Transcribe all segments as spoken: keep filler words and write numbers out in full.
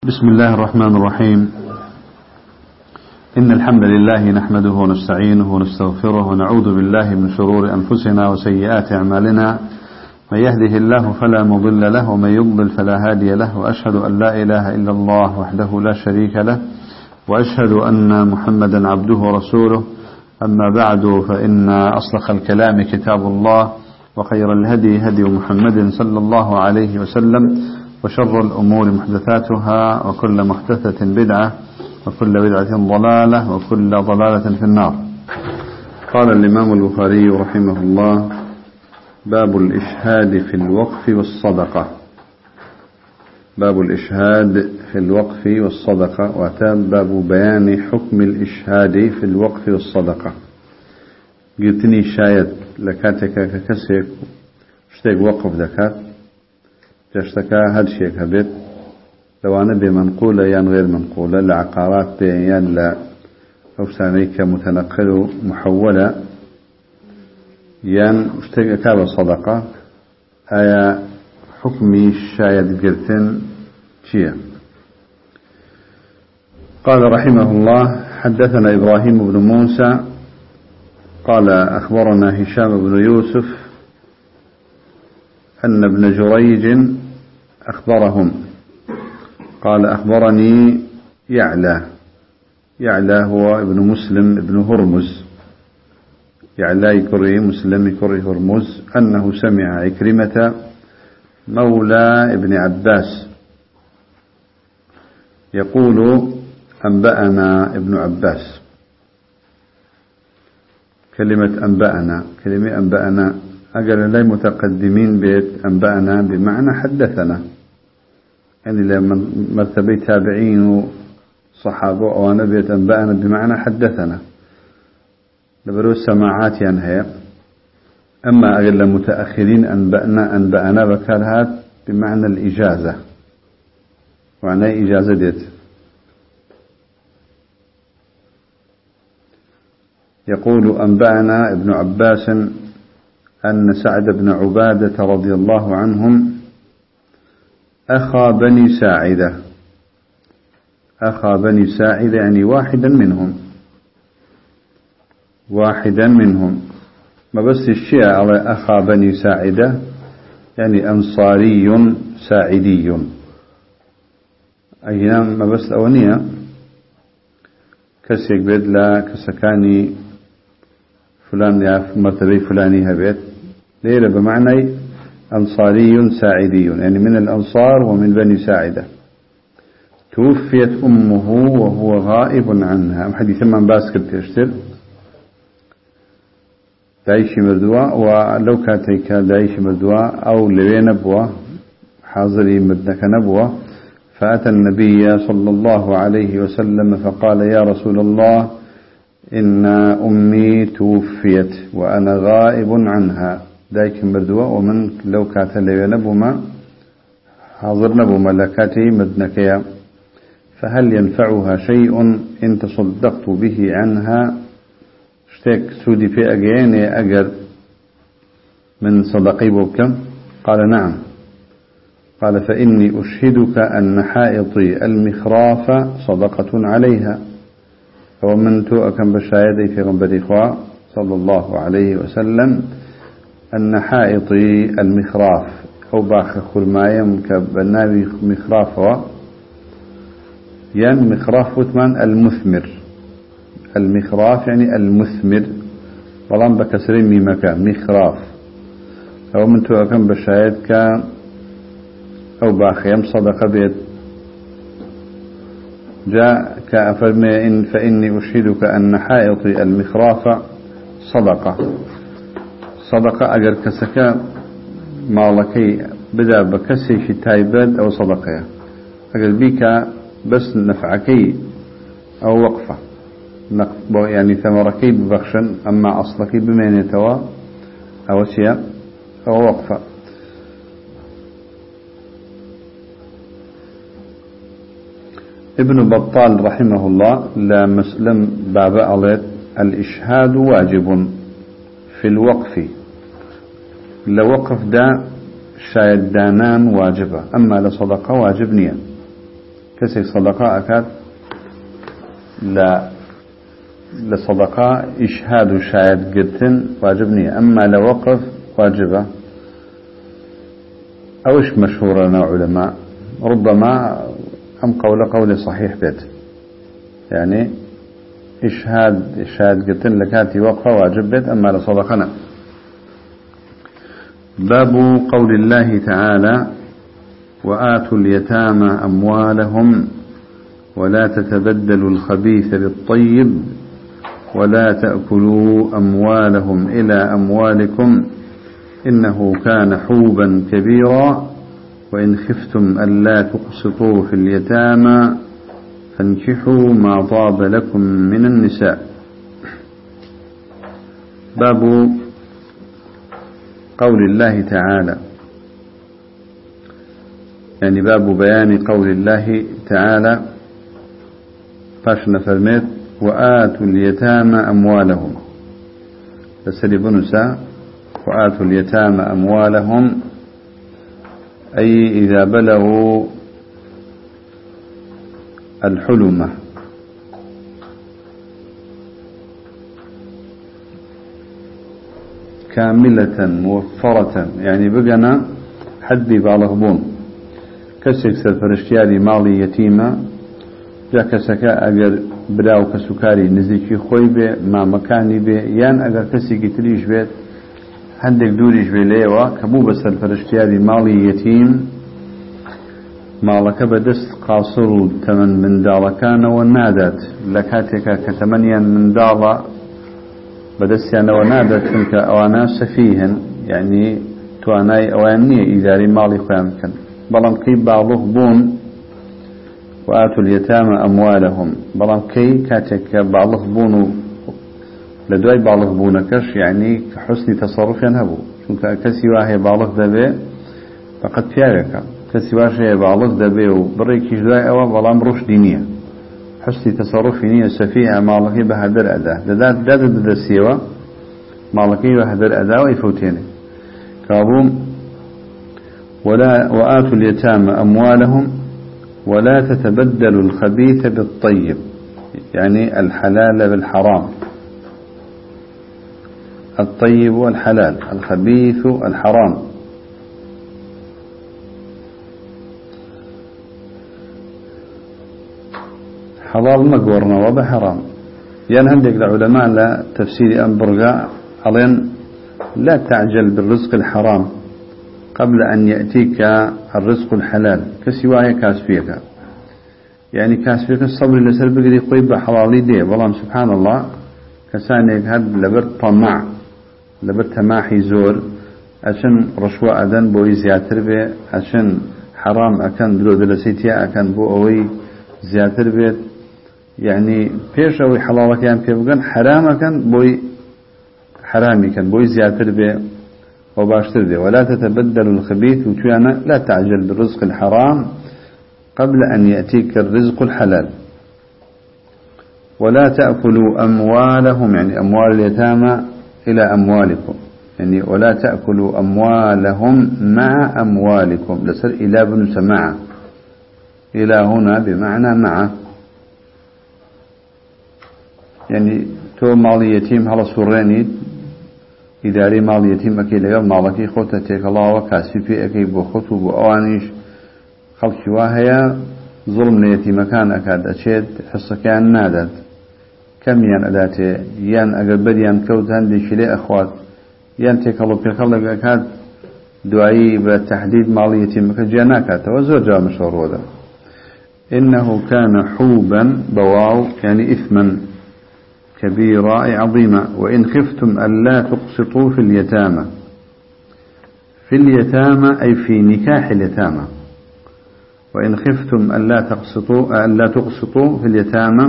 بسم الله الرحمن الرحيم. إن الحمد لله نحمده ونستعينه ونستغفره ونعوذ بالله من شرور أنفسنا وسيئات أعمالنا، من يهده الله فلا مضل له ومن يضلل فلا هادي له، وأشهد أن لا إله إلا الله وحده لا شريك له، وأشهد أن محمدا عبده ورسوله. أما بعد، فإن أصدق الكلام كتاب الله، وخير الهدي هدي محمد صلى الله عليه وسلم، وشر الأمور محدثاتها، وكل محدثة بدعة، وكل بدعة ضلالة، وكل ضلالة في النار. قال الإمام البخاري رحمه الله: باب الإشهاد في الوقف والصدقة. باب الإشهاد في الوقف والصدقة، وتاب باب بيان حكم الإشهاد في الوقف والصدقة. قلتني شايد لكاتك ككسيك اشتاق وقف ذكات تشتكى هاد شيء هبت، لو أنا بمنقولة يان غير منقولة، لعقارات بيان لا أوسانيك متنقل محولة يان اشتاق كاب صدقة. آية حكمي شايد قلتن شيء. قال رحمه الله: حدثنا إبراهيم بن موسى قال أخبرنا هشام بن يوسف أن ابن جريج أخبرهم قال أخبرني يعلى. يعلى هو ابن مسلم ابن هرمز. يعلى يكري مسلم يكري هرمز أنه سمع عكرمة مولى ابن عباس يقول: أنبأنا ابن عباس. كلمة أنبأنا كلمة أنبأنا أجل لا متقدمين بيت أنبأنا بمعنى حدثنا، يعني لما مرتبة تابعين وصحابة وأنا بيت أنبأنا بمعنى حدثنا لبرو السماعات ينهي. أما أجل متأخرين أنبأنا أنبأنا بكالهات بمعنى الإجازة، وعنى إجازة ديت. يقول: أنبأنا ابن عباس أن سعد بن عبادة رضي الله عنهم أخا بني ساعدة. أخا بني ساعدة يعني واحدا منهم واحدا منهم ما بس الشيء على أخا بني ساعدة يعني أنصاري ساعدي، أيام ما بس أونية كسيك بيد لا كسكاني فلان يعرف مرتبة فلاني هبيت ليلة بمعنى أنصاري ساعدي، يعني من الأنصار ومن بني ساعدة. توفيت أمه وهو غائب عنها. حديث من باسكت تشتر دايش مردوا، ولو كانت دايش مردوا أو لوين نبوة حاضري مدنك نبوة، فأتى النبي صلى الله عليه وسلم فقال: يا رسول الله، إن أمي توفيت وأنا غائب عنها. دايك مردوة ومن لو كانت لوين نبوما حاضر نبوما لكاتي مدنكيا، فهل ينفعها شيء إن تصدقت به عنها؟ اشتك سودي في أجياني أجر من صدقي بكم؟ قال: نعم. قال: فإني أشهدك أن حائطي المخراف صدقة عليها. ومن تؤكم بشاهدي في غنبري إخوة صلى الله عليه وسلم أن حائطي المخراف أو باخ خرمايم كبنابي مخراف، يعني مخراف وثمان المثمر. المخراف يعني المثمر، ولم بكسرين ميمكا مخراف. أو من تؤكم بشاهد ك أو باخ يم صدق بيت جاء كأفرمي إن فإني أشهدك أن حائطي المخراف صدقة. صدقة أجر كسكا مالكي بدأ بكسي في تايبد أو صدقة أجر بيك بس نفعكي أو وقفة يعني ثمركي ببخشن، أما أصلكي بمين يتوى أو شيء أو وقفة. ابن بطال رحمه الله لا مسلم باب عليه: الإشهاد واجب في الوقف. لوقف دا شايد دانان واجبة، أما لصدقة واجب نية. كسي صدقاء أكاد لا لصدقاء إشهاد شاهد قلتن واجبني، أما لوقف واجبة أوش مشهورنا علماء ربما أم قول قول صحيح بيت، يعني إشهاد إشهاد قلتن لكاتي وقفة واجب بيت، أما لصدقنا. باب قول الله تعالى وآتوا اليتامى أموالهم ولا تتبدلوا الخبيث بالطيب ولا تأكلوا أموالهم إلى أموالكم إنه كان حوبا كبيرا وإن خفتم ألا تقسطوا في اليتامى فانكحوا ما طاب لكم من النساء. باب قول الله تعالى، يعني باب بيان قول الله تعالى فاشنا فرميت وآتوا اليتامى أموالهم، فسرب نساء وآتوا اليتامى أموالهم أي إذا بلغوا الحلمة كاملة موفرة، يعني بقنا حدي بالغبون كسك سرفرشتياري مالي يتيمة جا كسكا أجر براو كسكاري نزيكي خوي بي ما مكاني بي يان أجر كسي قتليش بيت هندك دوريش بي ليوا كبوب سرفرشتياري مالي يتيم مالك بدست قاصر تمن من دالكان ونادت لكاتك كتمنيا من دالا بدستيان ونادت تلك أوانا سفيهن، يعني تواناي أوانية إداري مالي خيامكن بلان قيب بعضه بون وآتوا اليتامى أموالهم، بلان كي كاتك بعضه بونو لدواي بعضه بونكش يعني كحسن تصرف ينهبو شونك كسي واهي بعضه دبي فقد فيارك كسي واهي بعضه دبي وبريكيش دواي أوا بلان روش دينية حسن تصرف نية سفيهة مالكي بهدر أداء دادات دادت داد السيوة مالكي بهدر أداء ويفوتيني كابوم ولا وآتوا اليتامى أموالهم ولا تتبدلوا الخبيث بالطيب، يعني الحلال بالحرام، الطيب والحلال، الخبيث الحرام. حلال مقورنا وبحرام، يعني عندك العلماء لا تفسير أنبرغاء علين لا تعجل بالرزق الحرام قبل أن يأتيك الرزق الحلال كسوايا كاسفيك، يعني كاسفيك الصبر لسر بقري قيب حلالي دي والله سبحان الله كسانيك هاد لبرت طمع لبرت تماحي زور عشان رشوة أذن بوي زياتر بي عشان حرام أكن درو دلسيتيا أكن بو أوي زياتر بي، يعني بيش أوي حلالك يعني بيبقن حرام أكن بوي حرامي كان بوي زياتر بي وباشتر دي. ولا تتبدل الخبيث وتوانا لا تعجل بالرزق الحرام قبل أن يأتيك الرزق الحلال. ولا تأكلوا أموالهم، يعني أموال اليتامى إلى أموالكم، يعني ولا تأكلوا أموالهم مع أموالكم لسر إلى بن سماع إلى هنا بمعنى مع، يعني تو مال يتيم هلا سوراني إداري مال يتيم أكيد لقل مالكي خوتة تيك الله وكاسي في أكيد بخطو بأوانيش خلق واهيا ظلم ليتيم كان أكاد أشيد حصة كان نادت كم ين أداتي ين أقربد ين كوت هندي شلي أخوات ين تيك الله في خلق أكاد دعائي بتحديد مال يتيم كجاناكات وزور جاء مشهور هذا. إنه كان حوبا بواو يعني إثما كبيرة أي عظيمة. وإن خفتم ألا تقسطوا في اليتامى، في اليتامى أي في نكاح اليتامى، وإن خفتم ألا تقسطوا ألا تقسطوا في اليتامى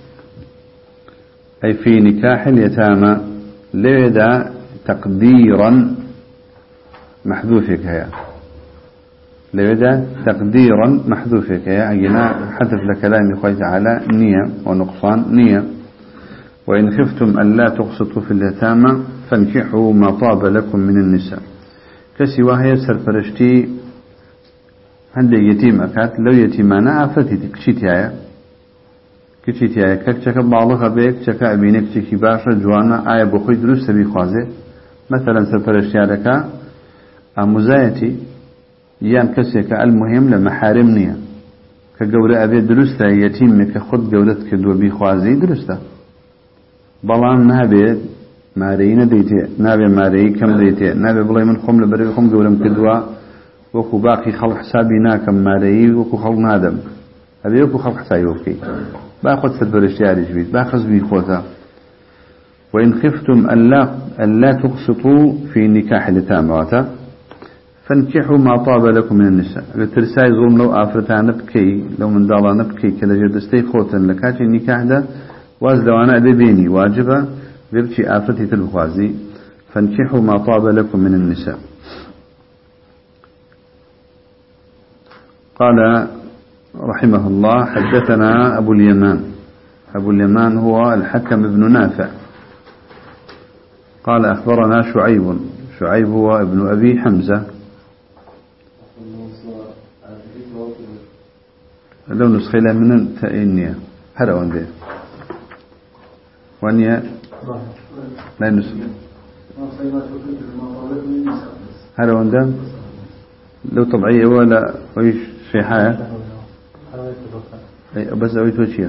أي في نكاح اليتامى لذا تقديرا محذوفك هيا لذا تقديرا محذوفك هيا أجنا حذف لكلام الله تعالى نية ونقصان نية. وإن خفتم ألا تقسطوا في اليتامى فانكحوا ما طاب لكم من النساء كسوا هي سرفرشتي هندي يتيم أكاد لو يتيمانا أفتي كشيتيايا كشيتيايا كشك بالغ بيك كشك أبينك كشك باشا جوانا آية بخوي دروس تبي خوازي مثلا سرپرشتيارك أمزايتي يان كسيك المهم لمحارم نية كجورة أبي درسته يتيمك خد جورتك دو بيخوازي درسته بلان نابي مارينا ديتي نابي ماري كم ديتي نابي بلاي من خم لبري خم جورم كدوا وكو باقي خلق حسابي ناكم ماري وكو خلق نادم أبي وكو خلق حسابي وكي باخذ سرپرشتياري جبيت باخذ بيخوتا وإن خفتم ألا ألا تقسطوا في نكاح اليتامى فانكحوا ما طاب لكم من النساء الترساي ظلم لو آفرتان بكي لو من دالا نبكي كلا جدستي خوتا لكاتي النكاح ده واز لو أنا أدبيني واجبة بيبكي آفرتي تلبخوازي فانكحوا ما طاب لكم من النساء. قال رحمه الله حدثنا أبو اليمان أبو اليمان هو الحكم بن نافع قال أخبرنا شعيب شعيب هو ابن أبي حمزة لو نسخيلا من تأينيا هذا وندي وانيا لا نسخ هذا وندي لو طبيعية ولا ويش في حاجة بس أويت وشيا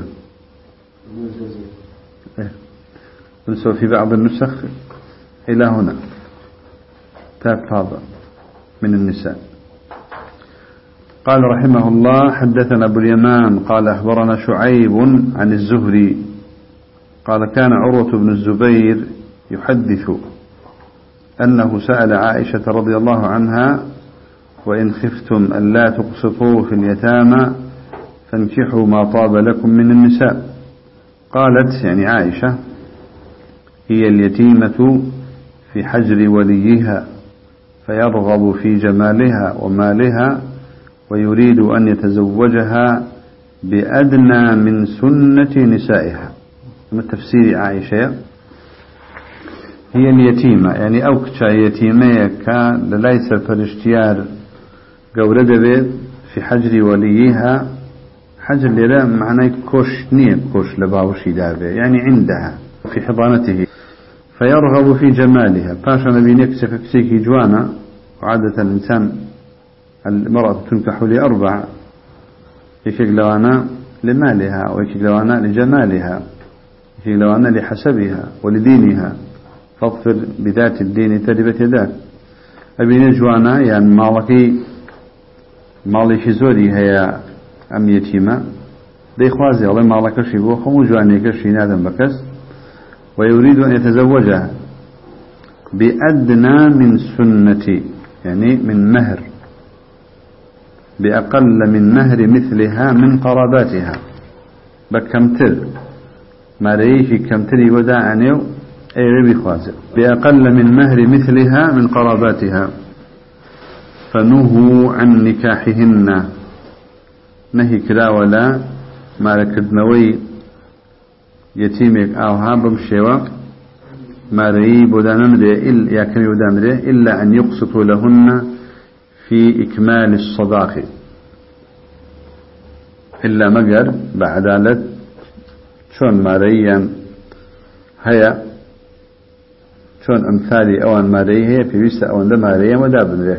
بس في بعض النسخ إلى هنا تاب فاضل من النساء. قال رحمه الله حدثنا أبو اليمان قال أخبرنا شعيب عن الزهري قال كان عروة بن الزبير يحدث أنه سأل عائشة رضي الله عنها وإن خفتم ألا تقسطوا في اليتامى فانكحوا ما طاب لكم من النساء. قالت يعني عائشة هي اليتيمة في حجر وليها فيرغب في جمالها ومالها ويريد أن يتزوجها بأدنى من سنة نسائها. من تفسير عائشة هي اليتيمة يعني أوكشا يتيمية كان ليس فرشتيار قورد بيت في حجر وليها حجر للا معناه كوش نية كوش لباوشي دابه يعني عندها في حضانته فيرغب في جمالها باشا نبي نكسك كسيكي جوانا وعادة الإنسان المرأة تنكح لأربع يكيك لوانا لمالها ويكيك لوانا لجمالها يكيك لوانا لحسبها ولدينها فاظفر بذات الدين تربت يداك أبي نجوانا يعني مالكي مالي شزوري هي أم يتيمة دي خوازي الله مالك شبه خمو جواني كشي نادم بكس ويريد أن يتزوجها بأدنى من سنتي يعني من مهر بأقل من مهر مثلها من قراباتها بكمتر ما ريشي كمتري وداعنيو أي ربي خوازي بأقل من مهر مثلها من قراباتها فنهوا عن نكاحهن نهي كلا ولا ما ركدنوي يتيمك أو هابم شوا ما رأي بدانمره إلا يا كم بدانمره إلا أن يقسطوا لهن في إكمال الصداق إلا مجر بعدالة شون ما رأيان هيا شون أمثالي أوان ما رأي هي في وسط أوان ده ما رأيان ودابن له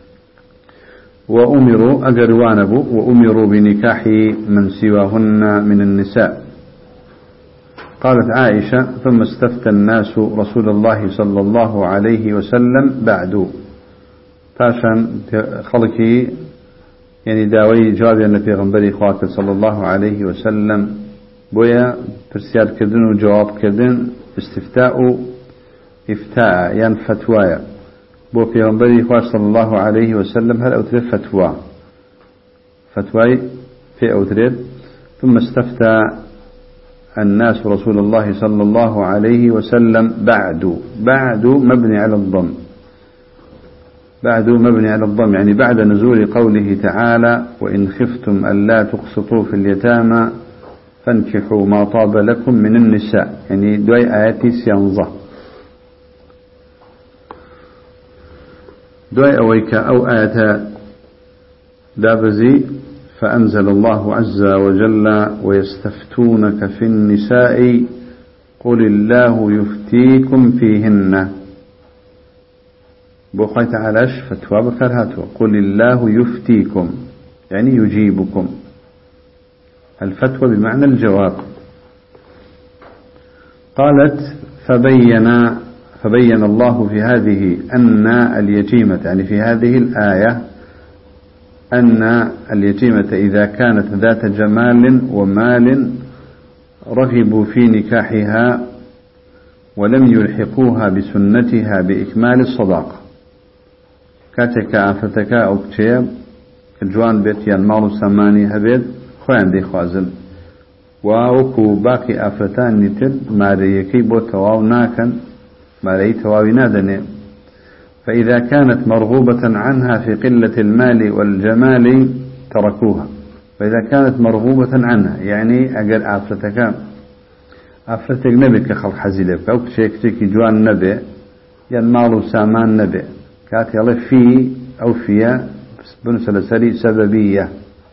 وأمروا أجروانبوا وأمروا بنكاح من سواهن من النساء. قالت عائشة ثم استفتى الناس رسول الله صلى الله عليه وسلم بعد تاشان خلقي يعني داوي جواب النبي غنبري خاطر صلى الله عليه وسلم بويا برسيار كردن وجواب كردن استفتاء إفتاء يعني فتوايا بو في غنبري خاطر صلى الله عليه وسلم هل أوتريد فتوى فتواي في أوتريد ثم استفتى الناس رسول الله صلى الله عليه وسلم بعد بعد مبني على الضم بعد مبني على الضم يعني بعد نزول قوله تعالى وإن خفتم ألا تقسطوا في اليتامى فانكحوا ما طاب لكم من النساء يعني دوي آياتي سينظة دوي أويك أو آيات دابزي فأنزل الله عز وجل ويستفتونك في النساء قل الله يفتيكم فيهن بوخي تعالى فتوى بكرهاته قل الله يفتيكم يعني يجيبكم الفتوى بمعنى الجواب. قالت فبين فبين الله في هذه أن اليتيمة يعني في هذه الآية أن اليتيمة إذا كانت ذات جمال ومال رغبوا في نكاحها ولم يلحقوها بسنتها بإكمال الصداقة كاتك عفتك أو كتاب الجوان بيت ينمال سماني هبيد خوان دي خوازن ووكو باقي أفرتان نتل ماريكي بو تواو ناكن ماري تواوي نادني. فإذا كانت مرغوبة عنها في قلة المال والجمال تركوها. فإذا كانت مرغوبة عنها يعني أقل أفرتك أفرتك نبي كخلق حزيلك أو كشيكتك جوان نبي ينمال سامان نبي كاتي الله في أو فيها بنسلسلي سببية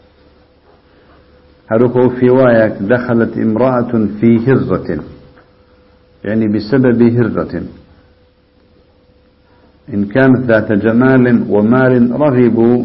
هركو في وايك دخلت امرأة في هرة يعني بسبب هرة إن كانت ذات جمال ومال رغبوا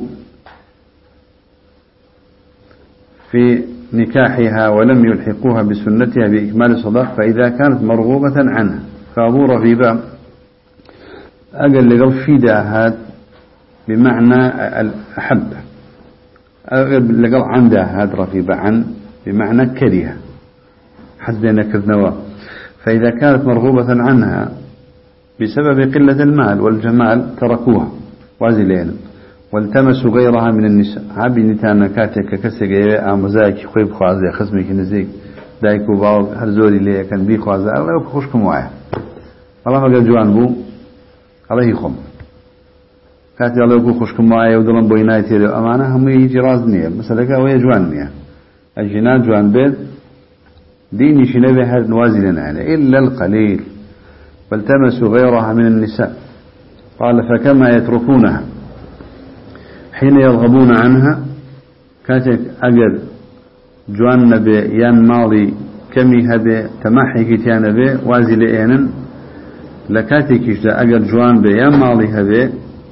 في نكاحها ولم يلحقوها بسنتها بإكمال الصداق. فإذا كانت مرغوبة عنها فأبو رغيبة أقل لقل في داهات بمعنى الأحب أقل لقل عن داهات رغيبة عن بمعنى كريه حسبنا كذنوا. فإذا كانت مرغوبة عنها بسبب قلة المال والجمال تركوها وازلين والتمسوا غيرها من النساء عبي نتانا كاتك كسجي امزاك خويب خوازي خصمك نزيك دايكو باو هرزوري لي كان بي خوازي الله يخشكم وايا الله قال جوان بو الله يخم كاتي الله يقول خشكم وايا ودلن بوينايتي امانه هم يجي رازنيه مثلا ويا جوانيه الجنان جوان بيت ديني شنبه هذا نوازلنا عليه الا القليل فالتمسوا غيرها من النساء. قال فكما يتركونها حين يرغبون عنها كاتك أجل جوان نبي يان ماضي كمي هبي تمحي كتيان نبي وازل إينن لكاتك إجدا أجل جوان بي يان ماضي هبي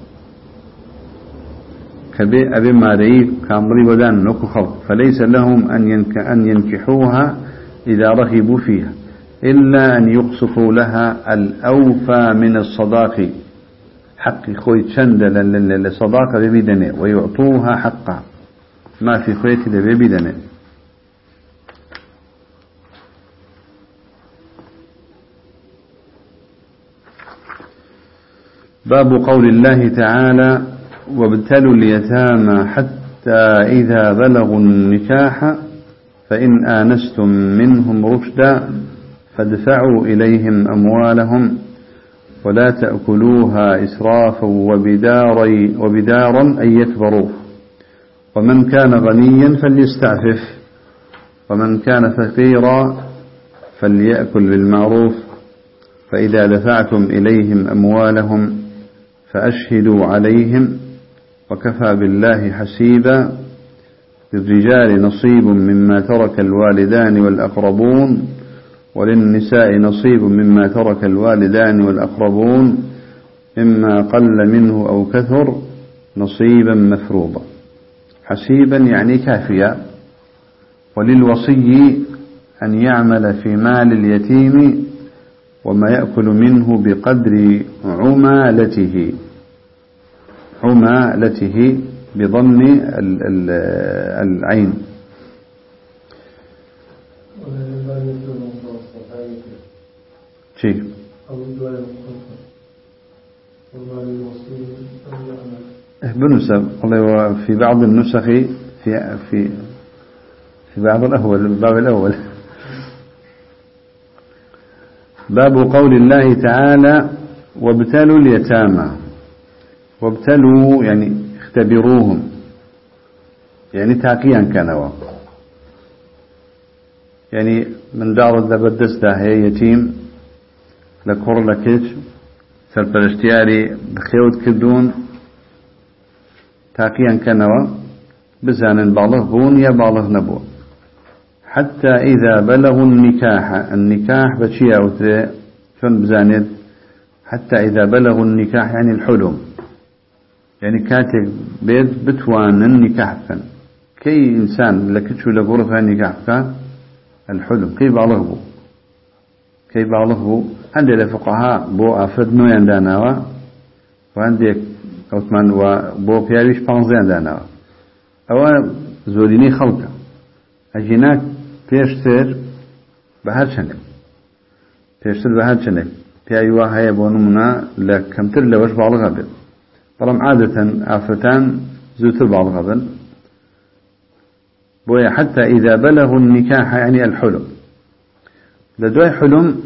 كبي أبي ماري كامري ودان نكو خلق فليس لهم أن, ينك أن ينكحوها إذا رغبوا فيها إلا أن يقصفوا لها الأوفى من الصداق حق خوي شندل للصداقة ببدنه ويعطوها حقها ما في خويت ببدنه. باب قول الله تعالى وابتلوا اليتامى حتى إذا بلغوا النكاح فإن آنستم منهم رشدا فادفعوا إليهم أموالهم ولا تأكلوها إسرافا وبدارا وبدارا أن يكبروا ومن كان غنيا فليستعفف ومن كان فقيرا فليأكل بالمعروف فإذا دفعتم إليهم أموالهم فأشهدوا عليهم وكفى بالله حسيبا. للرجال نصيب مما ترك الوالدان والأقربون وللنساء نصيب مما ترك الوالدان والأقربون مما قل منه أو كثر نصيبا مفروضا. حسيبا يعني كافيا. وللوصي أن يعمل في مال اليتيم وما يأكل منه بقدر عمالته عمالته بضم العين. شيء بنسب والله في بعض النسخ في في في بعض الأول الباب الأول باب قول الله تعالى وابتلوا اليتامى. وابتلوا يعني اختبروهم يعني تاقيا كانوا يعني من دار الدبدس ده هي يتيم لكور لكيش سرپرشتياري بخيوت كدون تاقيا كانوا بزان بالغ بون يا بالغ نبو حتى إذا بلغوا النكاح النكاح بشيء أو تري شون بزاند حتى إذا بلغوا النكاح يعني الحلم يعني كاتب بيت بتوان النكاح كان كي إنسان لكتشو لغرفة النكاح كان الحلم كي بالغ بو كي بالغ بو عندي الفقهاء بو أفرد نوين داناوا وعندي كوتمان وبو بياريش بانزين داناوا أو زوليني خلقه أجيناك بيشتر بهر شنك بيشتر بهر شنك بيأيوا هيا بونمنا لكمتر لوش بالغ بيت طالما عادة آفتان زوتر بالغ بيت بويا حتى إذا بلغوا النكاح يعني الحلم لدوي حلم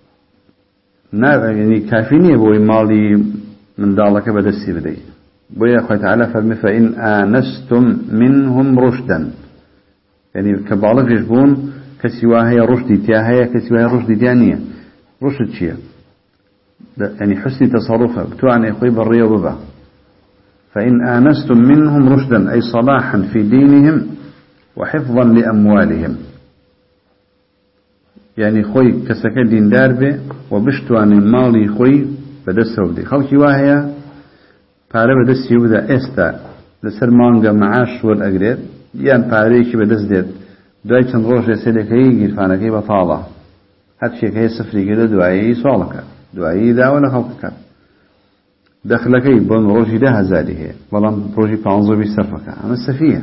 يعني كافيني بوي مالي من دالك بدسي بدي بويا أخوة تعالى فرمي فإن آنستم منهم رشدا يعني كبالغ يجبون كسواها رشدي تياها كسواها رشدي تيانية رشد شيء يعني حسن تصرفه بتوعني أخوي برية وببا فإن آنستم منهم رشدا أي صلاحا في دينهم وحفظا لأموالهم يعني خوي كسكة دين داربه وبشتوان مالي خوي بدسه بدي خلقي واهية پاره بدسي وبدا استا لسر مانگا معاش والأقرير يان پاريشي بدس ديت دوای چند روش لسلكي گیرفانكي بطالة هاد شيكي سفري كده دوائي سوالك دوائي دا ولا خلقك دخلكي بون روشي ده هزاري هي بلان روشي پانزو بي صرفك اما سفيه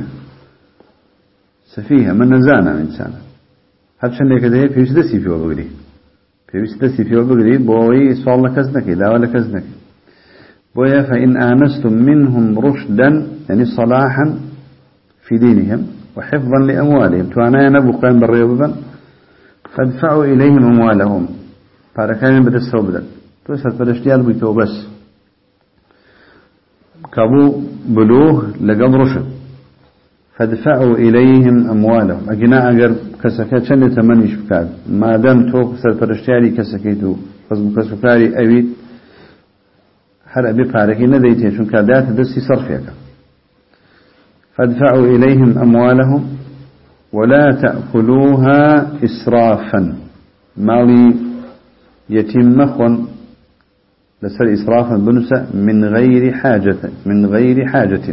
سفيه من نزانا انسان هاد شنده كده هي پيوش دسي فيو بگري پيوش دسي فيو بگري بوي سوال كزنكي دا ولا كزنكي بويا فإن آنستم منهم رشدا يعني صلاحا في دينهم وحفظا لأموالهم توانا نبو قيم بالريوبا فادفعوا إليهم أموالهم فاركان بدسوا بدل توسط فالاشتيال بيتو بس كابو بلوغ لقد رشد فادفعوا إليهم أموالهم أجناء أقر كسكات شن تمنيش بكاد ما دام تو كسر فالاشتيالي كسكيتو فزم كسكاري أبيت هل أبي فاركي نديتين شو كادات دسي صرفيك فادفعوا إليهم أموالهم ولا تأكلوها إسرافا مالي يتم مخون لسر إسرافا بنسا من غير حاجة من غير حاجة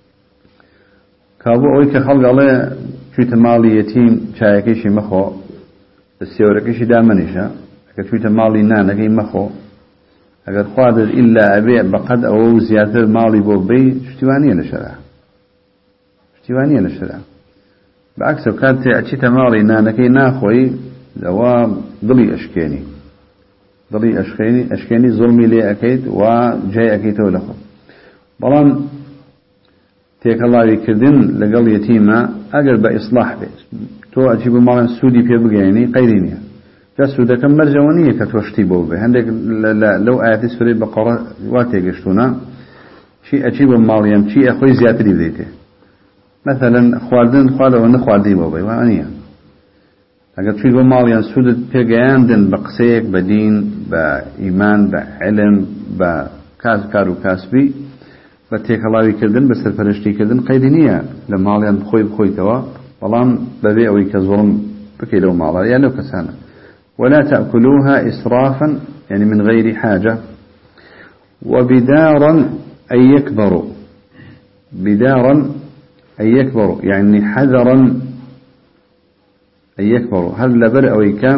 كابو أويك خلق الله شويت مالي يتيم شايكيشي مخو السيوركيشي دامنشا شويت مالي نانكي مخو اگر قادر إلا أبيع بقد أو زيادة مالي بوبي شتوانية لشرع شتوانية لشرع بعكس كانت أشيت مالي نانكي ناخوي دوام ضلي أشكيني ضلي أشكيني أشكيني ظلمي لي أكيد وجاي أكيد ولخو بلان تيك الله يكردن لقل يتيمة أقل بإصلاح بيت تو أجيب مالا سودي في بقيني قيريني جسودة كم مرجونية كتوشتي بوبه عندك لو آيات سورة بقرة واتيقشتونا شيء أجيب ماليم شيء أخوي زيادة بديته مثلا خواردن خوارد وأن خواردي بوبه وأنيا أقول شيء ماليم سودة تيجاندن بقسيك بدين بإيمان بعلم بكاس كارو كاسبي بتيك الله يكردن بس الفرشتي كردن قيدينية لماليم خوي بخوي توا والله ببيع ويكزورم بكي لو مالا يعني لو كسانه ولا تأكلوها إسرافا يعني من غير حاجة وبدارا أن يكبروا بدارا أن يكبروا يعني حذرا أن يكبروا هل لبر أو يكام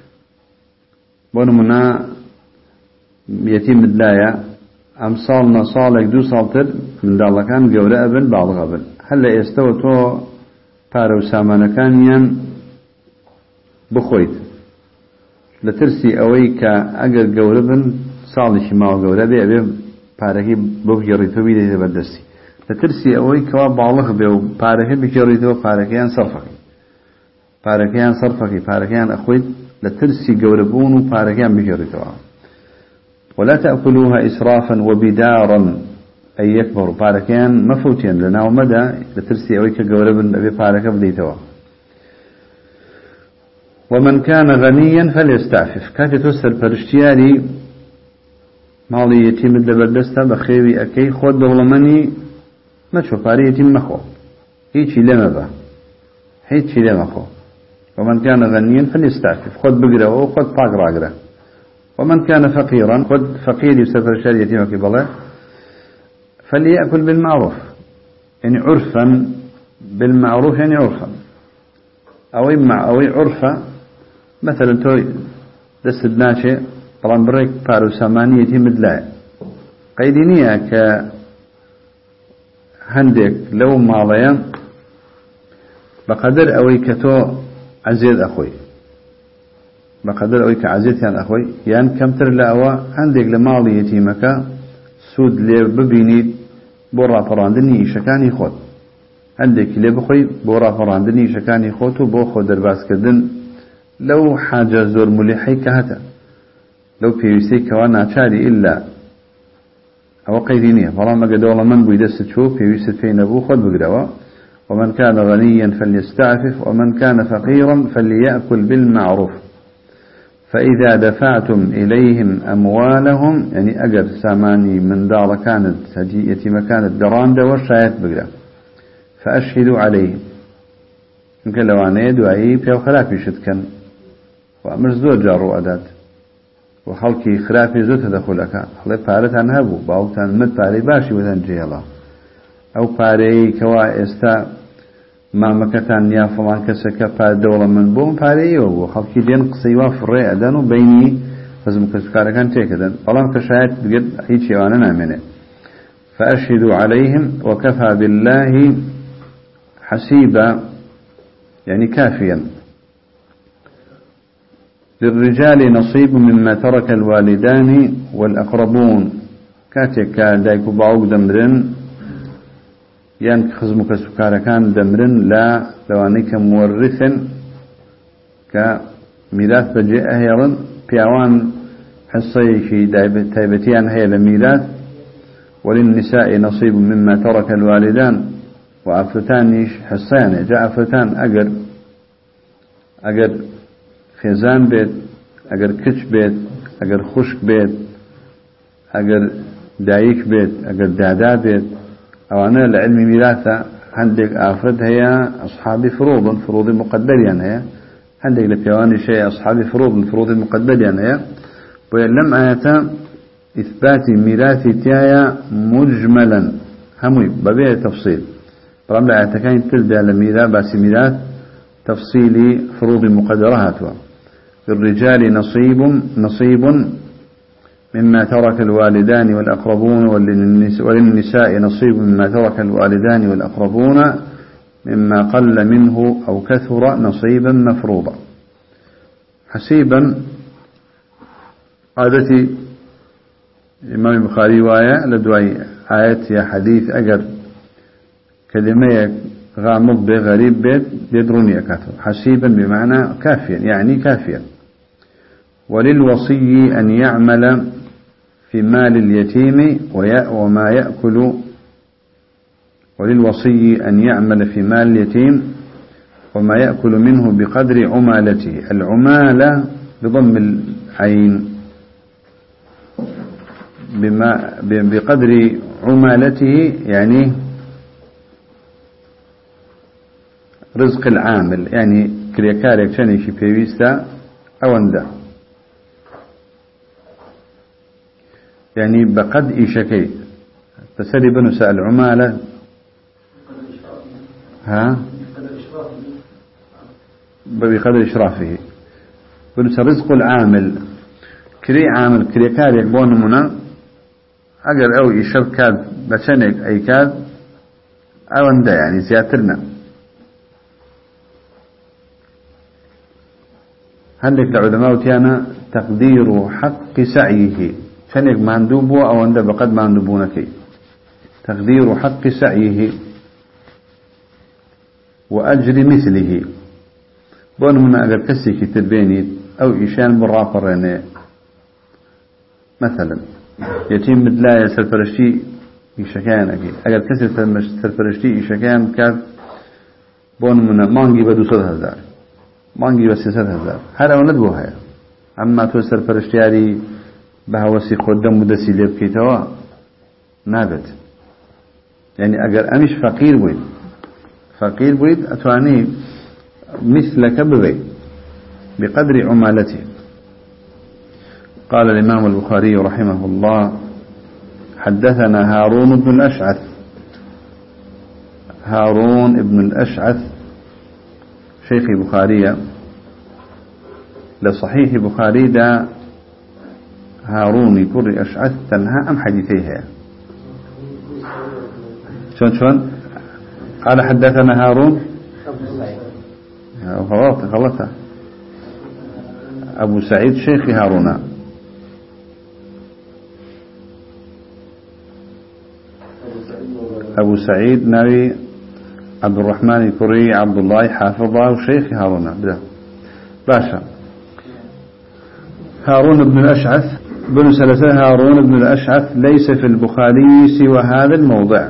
ونمنا يتيم الدلاية أمصالنا صالك دو صالتر من دالله كان قوراء بن بعض غبن هل يستوتوا بارو سامانا كان ين بخويت لترسي أويك أجر جوربن صالح ما جوربي أبي بارهي بوجريته بيده بدرسي لترسي أويك وبعلق بيو بارهي بجريته بارهيان صرفك بارهيان صرفك بارهيان أخويت لترسي جوربون بارهيان بجريته ولا تأكلوها إسرافا وبدارا أن يكبروا بارهيان مفوتين لنا ومدى لترسي أويك جوربن أبي بارهي بديته ومن كان غنيا فليستعفف كانت توسل فرشتياري مالي يتيم الدبردستا بخيوي أكي خود دولمني ما تشوف باري يتيم مخو هيك لما با هيك لما خو ومن كان غنيا فليستعفف خذ بقرة وخذ طاقرة قرة ومن كان فقيرا خذ فقير يسافر الشارع يتيمك بالله فليأكل بالمعروف يعني عرفا بالمعروف يعني عرفا أو مع أو عرفا مثلا توي دست ناشئ طبعا بريك بارو سامانية مدلا قيدينية ك هندك لو ماليا بقدر أوي كتو عزيز أخوي بقدر أوي كعزيز يعني أخوي يعني كم تر لأوا عندك لمالي يتيمك سود لي ببيني بورا فراندني شكاني خود عندك لي بخوي بورا فراندني شكاني خوتو بو خود درباس كدن لو حاجة زور مليحي كهتا لو بيوسي كوانا تشاري إلا أو قيدينية فلما قد والله من بيدست شوف بيوسي فين أبو خود بقروا ومن كان غنيا فليستعفف ومن كان فقيرا فليأكل بالمعروف فإذا دفعتم إليهم أموالهم يعني أجر ساماني من دار كانت هدية مكانت درانده والشايت بقرا فأشهدوا عليهم يمكن لو أنا يدعي في خلافي شتكن وأمر زود جارو أدات وخلقي خلافي زود تدخلك خلي بارت عن هبو باوتان مد باري باشي وتنجي الله أو باري كوا استا ما مكتان يا فلان كسك بار دولة من بوم باري وبو خلقي دين قصي وافري أدانو بيني فزم كسكار كان تيكدن فلان كشايت بقد هيك وانا نامنه فأشهدوا عليهم وكفى بالله حسيبا يعني كافيا للرجال نصيب مما ترك الوالدان والأقربون كاتك دايكو باوك دمرن يعني خزمك سكارة كان دمرن لا لوانيك مورث كميراث بجئ أهيرا بيعوان حصي في تايبتيان هي لميراث وللنساء نصيب مما ترك الوالدان وعفتان حصيان جاء عفتان أجر أجر خزان بيت أجر كش بيت أجر خشك بيت أجر دايك بيت أجر دادا بيت أو أنا العلم ميراثة عندك آفد هي أصحاب فروض فروض مقدرين هي عندك لبيواني شيء أصحاب فروض الفروض المقدرين هي ويعلم آيات إثبات ميراث تيايا مجملا هموي ببيع تفصيل برام لا آياتكين تلدى لميراث بس ميراث تفصيلي فروض مقدرات للرجال نصيب نصيب مما ترك الوالدان والأقربون وللنساء نصيب مما ترك الوالدان والأقربون مما قل منه أو كثر نصيبا مفروضا حسيبا عادتي الإمام البخاري وآية لدوي آيات يا حديث أجر كلمة غامض بغريب بيت يدروني أكثر حسيبا بمعنى كافيا يعني كافيا وللوصي أن يعمل في مال اليتيم وما يأكل وللوصي أن يعمل في مال اليتيم وما يأكل منه بقدر عمالته العمالة بضم العين بما بقدر عمالته يعني رزق العامل يعني كريكارك شني في بيويستا أو اندا يعني بقد إيشكي تسري بنساء العمالة ها بقدر إشرافه بنسى رزق العامل كري عامل كريكارك بون منا أجر أو يشب كاد بشنك أي كاد أو اندا يعني زياترنا هلك العلماء تيانا تقدير حق سعيه شنك ماندوبه أو أنت بقد ماندوبونك تقدير حق سعيه وأجر مثله بون من أجر كسي كتبيني أو إشان بالرافرين مثلا يتيم مدلايا سرفرشتي يشكانك أجر كسي سرفرشتي يشكان كاد بون من مانجي بدو صد هزار مانجي بس ست هزار هذا وندبوها هيا أما تو سرفرشتياري بهوسي قدام مدسي لبكيتوا نابت يعني أجر أمش فقير وين فقير بريد أتواني مثلك ببي بقدر عمالته. قال الإمام البخاري رحمه الله حدثنا هارون بن الأشعث. هارون بن الأشعث شيخ بخاري لصحيح بخاري دا هارون يكون أشعث تنها أم حديثيها شون شون قال حدثنا هارون غلط غلطة أبو سعيد شيخ هارون أبو سعيد نبي عبد الرحمن الكري عبد الله حافظه وشيخ هارون بدا باشا. هارون بن الأشعث بن سلسة هارون بن الأشعث ليس في البخاري سوى هذا الموضع.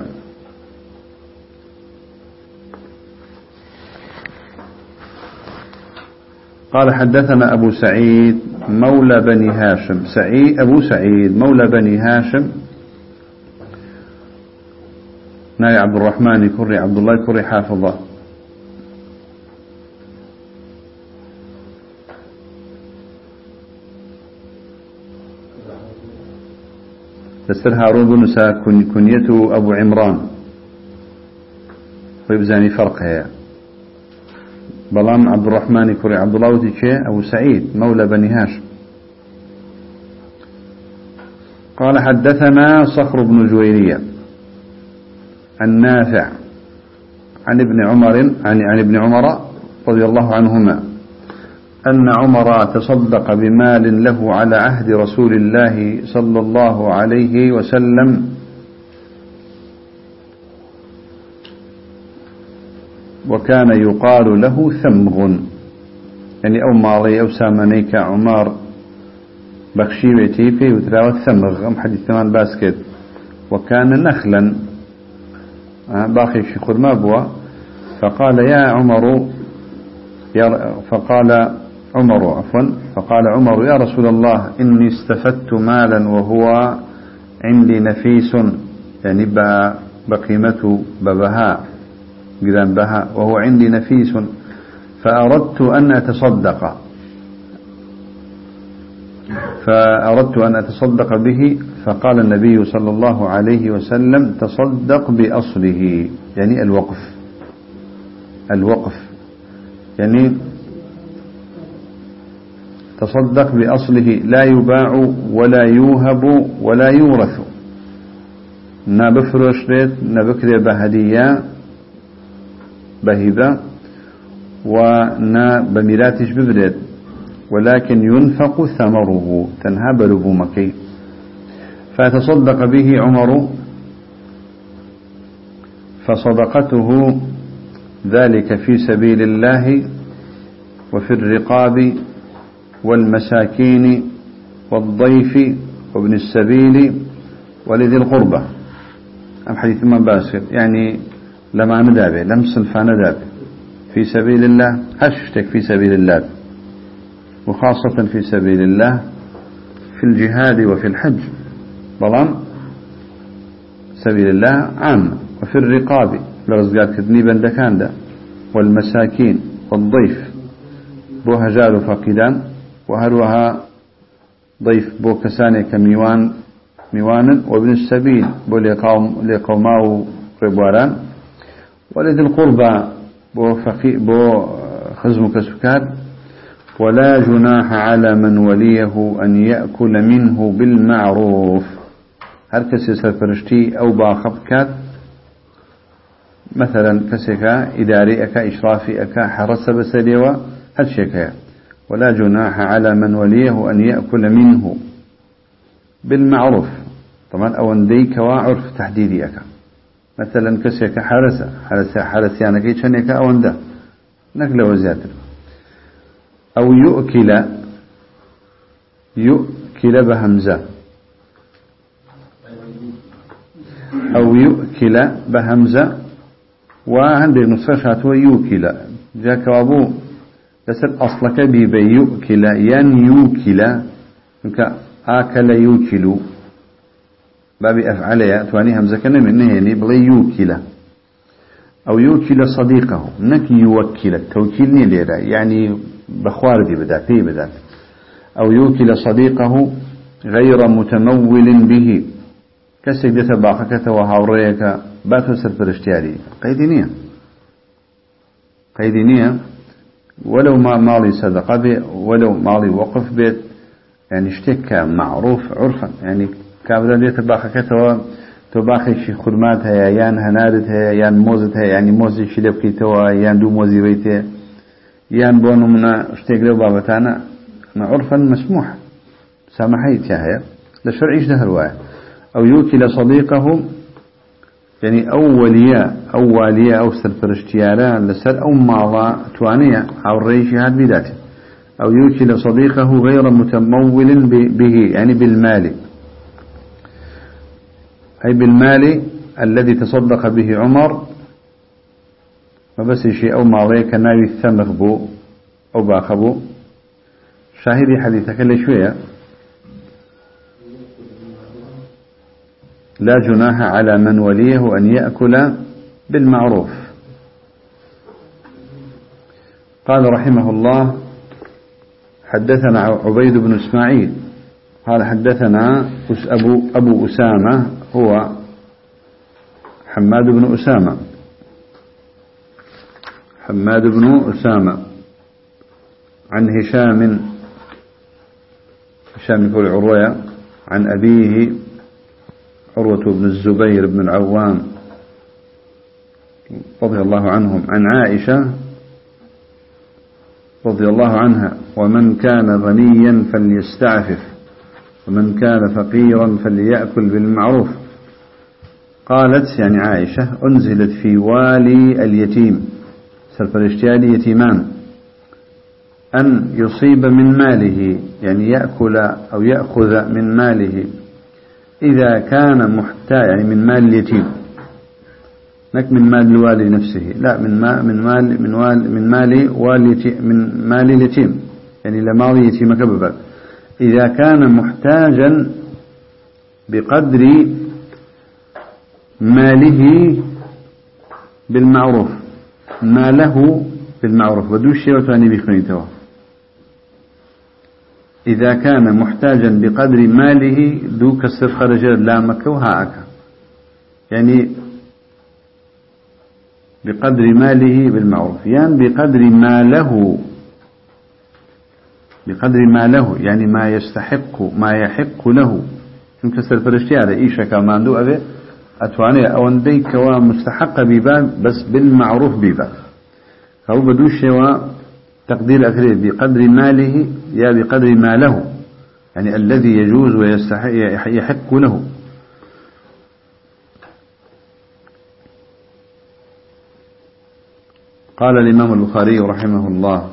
قال حدثنا أبو سعيد مولى بني هاشم. سعيد أبو سعيد مولى بني هاشم ناي عبد الرحمن كري عبد الله كري حافظه. تسر هارون بن سا كنيته أبو عمران ويبزاني فرقها. بلام عبد الرحمن كري عبد الله وتيشي أبو سعيد مولى بني هاشم. قال حدثنا صخر بن جويرية النافع عن ابن عمر عن, عن ابن عمر رضي الله عنهما أن عمر تصدق بمال له على عهد رسول الله صلى الله عليه وسلم وكان يقال له ثمغ يعني أو مالي أو سامنيك عمر بخشيوتي في وتراوى الثمغ أم حديث ثمان باسكت وكان نخلا باقي في خدمة بوا. فقال يا عمر يا فقال عمر عفوا فقال عمر يا رسول الله إني استفدت مالا وهو عندي نفيس يعني بقيمته ببهاء قدام بها وهو عندي نفيس فأردت أن أتصدق فأردت أن أتصدق به. فقال النبي صلى الله عليه وسلم تصدق بأصله يعني الوقف. الوقف يعني تصدق بأصله لا يباع ولا يوهب ولا يورث نابفرش ريت نبكر بهدية بهبة ونا بميراتش ببرد ولكن ينفق ثمره تنهاب لبومكي. فتصدق به عمر فصدقته ذلك في سبيل الله وفي الرقاب والمساكين والضيف وابن السبيل ولذي القربة. أم حديث من باسر يعني لما ندابه لم صنفا ندابه في سبيل الله هشتك في سبيل الله وخاصة في سبيل الله في الجهاد وفي الحج بلان سبيل الله عام وفي الرقاب لرزقات كدني بندكان دا والمساكين والضيف بو هجار فقدان وهروها ضيف بو كساني كميوان ميوانا وابن السبيل بو لقوم لقوماو ربواران ولذي القربى بو فقي بو خزم كسكات. ولا جناح على من وليه أن يأكل منه بالمعروف هر كسي سرپرشتي أو باخبكات مثلا كسيكا إداري أكا إشرافي أكا حرس بسليوة هر شيكا. ولا جناح على من وليه أن يأكل منه بالمعروف طبعا أو انديك وعرف تحديدي أكا مثلا كسيكا حرس حرس حرس يعني كي تشنيكا أو انده نقل وزيادة. أو يؤكل يؤكل بهمزة أو يؤكل بهمزة وعند نصرشات ويؤكل جاك وابو يسأل أصلك بيبي يؤكل ين يؤكل آكل يؤكل بابي أفعل تواني همزة كنا منه يعني بغي يؤكل أو يوكل صديقه نك يوكل التوكيل ليرا يعني بخواردي بدات في بدات أو يوكل صديقه غير متمول به كسجدة باقكة وهوريك باتو سربرشتياري قيدينية قيدينية ولو ما مالي صدقة بي ولو مالي وقف بيت يعني اشتكى معروف عرفا يعني كابدا ديت باقكة تباخي شي خدماتها يان هنادتها يان موزتها يعني موزي شلبكيتها يان دو موزي بيتها يان بونو منا اشتكلوا بابتانا عرفا مسموح سامحيت يا هيا لشرعيش ده الواحد أو يوكل صديقه يعني أولياء أولياء أو سرپرشتيارا لسر أو معضاء توانية أو الرئيش هاد بذاته أو يوكل صديقه غير متمول به يعني بالمال أي بالمال الذي تصدق به عمر ما بس شيء أو معضاء كناوي الثمغ بو أو باخبو شاهدي حديثك اللي شوية لا جناح على من وليه أن يأكل بالمعروف. قال رحمه الله حدثنا عبيد بن إسماعيل قال حدثنا أبو, أبو أسامة هو حماد بن أسامة حماد بن أسامة عن هشام هشام بن عروة عن أبيه عروة بن الزبير بن العوام رضي الله عنهم عن عائشة رضي الله عنها ومن كان غنيا فليستعفف ومن كان فقيرا فليأكل بالمعروف. قالت يعني عائشة أنزلت في والي اليتيم سرپرشتيالي يتيمان أن يصيب من ماله يعني يأكل أو يأخذ من ماله إذا كان محتاج يعني من مال اليتيم لك من مال الوالي نفسه لا من ما من مال من وال من مال والي من مال اليتيم يعني لمال يتيم كببك إذا كان محتاجا بقدر ماله بالمعروف ماله بالمعروف بدوش شيء وتاني بيخنيته إذا كان محتاجا بقدر ماله دو كسر خرج لامك وهاك يعني بقدر ماله بالمعروف يعني بقدر ما له بقدر ما له يعني ما يستحق ما يحق له شو كسر فرشتي على إيشا كمان دو أبي أتواني أو نديك ومستحق بباب بس بالمعروف بباب هو بدوش شيء تقدير أكريم بقدر ماله يا بقدر ما له يعني الذي يجوز ويستحق يحق له. قال الإمام البخاري رحمه الله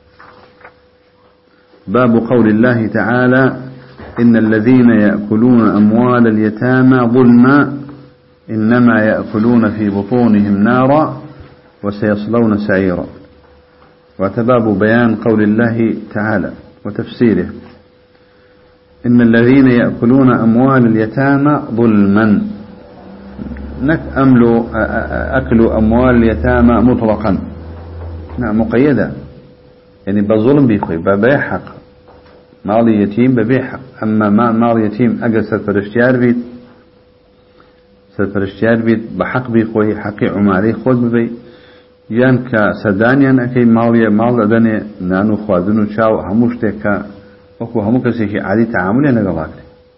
باب قول الله تعالى إن الذين يأكلون أموال اليتامى ظلما إنما يأكلون في بطونهم نارا وسيصلون سعيرا. وتباب بيان قول الله تعالى وتفسيره إن الذين يأكلون أموال اليتامى ظلما نك أمل أكل أموال اليتامى مطلقا نعم مقيدا يعني بظلم بيخوي ببيحق مال يتيم ببيحق أما ما مال يتيم أجل سرپرشتيار بيت سرپرشتيار بيت بحق بيخوي حقي عماري خود ببي يان كسدانيان أكي مال مال أدنى نانو خوادنو شاو هموش تكا وكو همو كسيشي عادي تعامل نقلاك.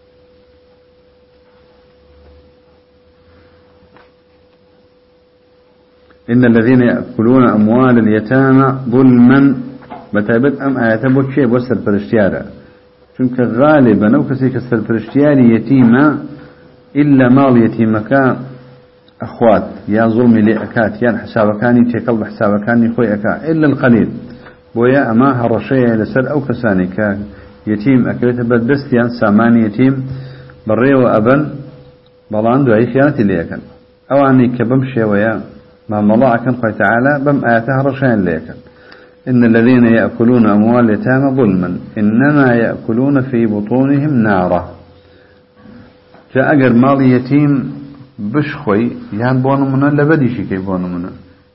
إن الذين يأكلون أموال اليتامى ظلما بتابت أم آيات بوشي بوسر برشتيارا چونك غالبا أو كسيك السرپرشتياري يتيما إلا مال يتيمك أخوات يا ظلمي لأكات يا حسابكاني تيكل بحسابكاني خوي أكا إلا القليل بويا أماها رشية لسر أو كساني كيتيم أكلت بدست يان ساماني يتيم بري وأبن بلان دعي خيانتي ليكن أو أني كبمشي ويا ما مضاع كان قال تعالى بم آتها رشان ليكن إن الذين يأكلون أموال اليتامى ظلما إنما يأكلون في بطونهم نارا جاء أجر مال يتيم بشخوي يان بونمنا لبدي شكي بونمنا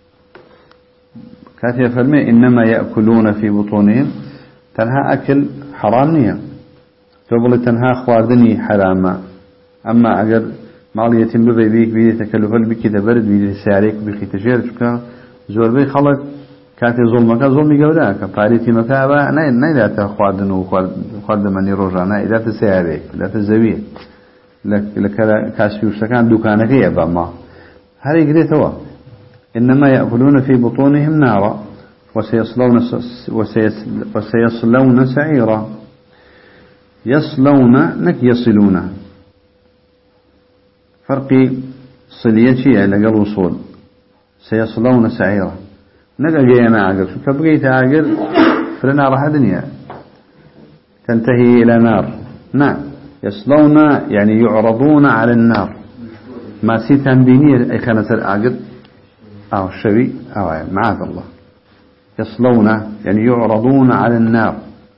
كاتي فرمي إنما يأكلون في بطونهم تنها أكل حرام نية تقول تنها خواردني حراما أما أجر مال يتم ببي بيك بيدي تكلفل بك تبرد بيدي سعريك بخي تشير شكا زور بي خلق كاتي ظلمك ظلمي قولاك باريتي مكابا ناي لا تخواردن وخوارد مني رجعنا إذا تسعريك لا تزويه لك كاسي وشكان دوكانك يبا ما هذه قريت هو إنما يأكلون في بطونهم نارا وسيصلون, وسيصلون سعيرا يصلون نك يصلون فرق صليتي على الوصول سيصلون سعيرا نك جينا عقل شو كبقيت عقل فلنا راح دنيا تنتهي إلى نار نعم يصلون يعني يعرضون على النار ما سيتان بيني أي خانة العقل أو الشبي أو معاذ الله يصلون يعني يعرضون على النار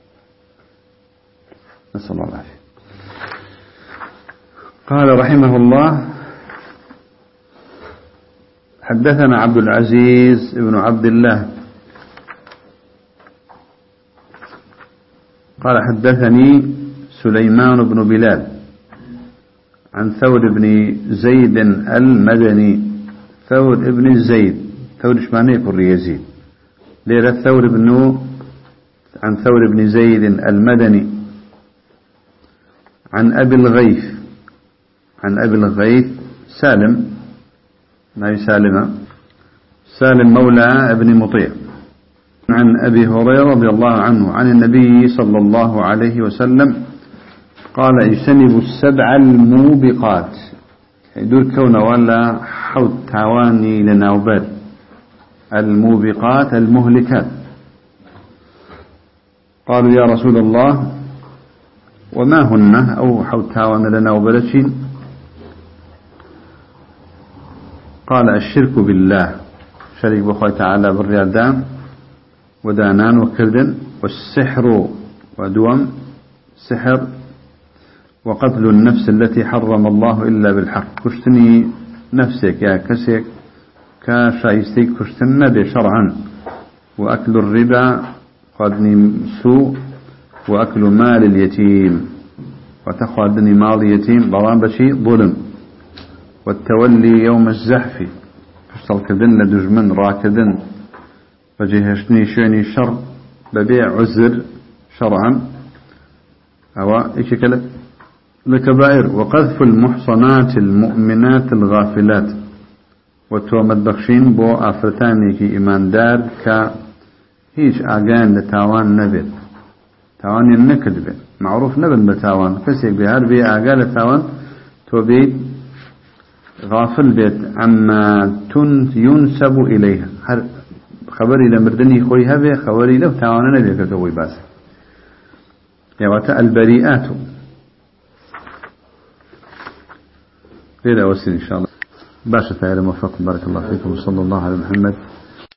نسأل الله العافية. قال رحمه الله حدثنا عبد العزيز بن عبد الله قال حدثني سليمان بن بلال عن ثور بن زيد المدني ثور بن زيد ثور شمانه يقول يزيد ليرى ثور بن عن ثور بن زيد المدني عن أبي الغيث عن أبي الغيث سالم ما سالم سالم مولى ابن مطيع عن أبي هريرة رضي الله عنه عن النبي صلى الله عليه وسلم قال اجتنبوا السبع الموبقات يدور كون ولا حوت تاواني لناوبر الموبقات المهلكات قالوا يا رسول الله وما هن أو حوت تاوان لناوبرشين قال الشرك بالله شريك بخوي تعالى بالرياضان ودانان وكردن والسحر ودوم سحر وقتل النفس التي حرم الله إلا بالحق كشتني نفسك يا كسك كشايستيك كشتن بشرعا وأكل الربا قدني سوء وأكل مال اليتيم وتخوادني مال اليتيم ضرام بشي ظلم والتولي يوم الزحف كشتل كدن لدجمن راكدن فجهشني شعني شر ببيع عزر شرعا أو إيش كلا لكبائر وقذف المحصنات المؤمنات الغافلات وتومد بخشين بو أفرتاني كي إيمان دار ك هيش أغان لتاوان نبت تاوان ينكد بي معروف نبت بتاوان كسيك بهار بي أغان لتاوان تو بيت غافل بيت عما ينسب إليها خبري لمردني خويها بي خبري له تاوان نبي كتوي باس يواتا البريئات غير أوسين إن شاء الله باشا تعالى موفق بارك الله فيكم صلى الله على محمد